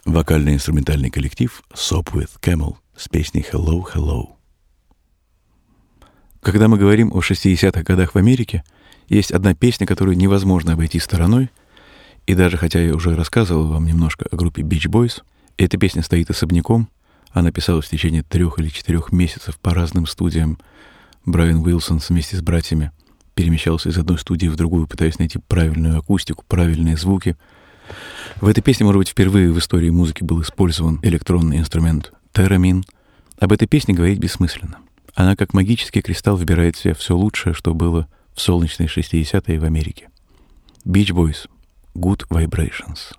Вокально-инструментальный коллектив Sopwith Camel с песней «Hello, Hello». Когда мы говорим о 60-х годах в Америке, есть одна песня, которую невозможно обойти стороной, и даже хотя я уже рассказывал вам немножко о группе Beach Boys, эта песня стоит особняком, она писалась в течение 3 или 4 месяцев по разным студиям. Брайан Уилсон вместе с братьями перемещался из одной студии в другую, пытаясь найти правильную акустику, правильные звуки. В этой песне, может быть, впервые в истории музыки был использован электронный инструмент терамин. Об этой песне говорить бессмысленно. Она как магический кристалл вбирает в себя все лучшее, что было в солнечные 60-е в Америке. Beach Boys. Good Vibrations.